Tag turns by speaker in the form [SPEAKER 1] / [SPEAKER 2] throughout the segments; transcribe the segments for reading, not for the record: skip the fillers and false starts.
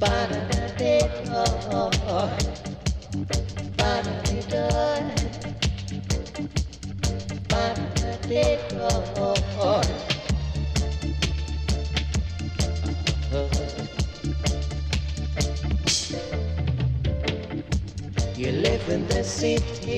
[SPEAKER 1] You live in the city,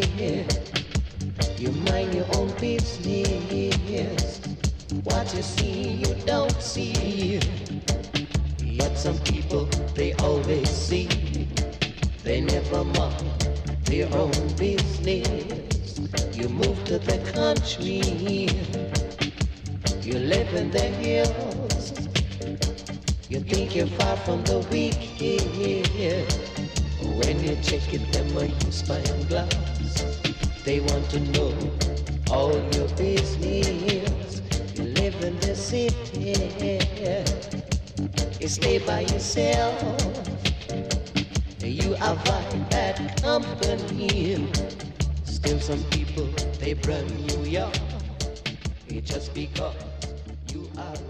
[SPEAKER 1] you mind your own business. What you see, you don't see. Yet some people, they always see. They never mind their own business. You move to the country, you live in the hills. You think you're far from the wicked. When you check it, them a use spyglass. They want to know all your business. You live in the city, you stay by yourself. You avoid bad company. Still some people, they brand you young. It's just because you are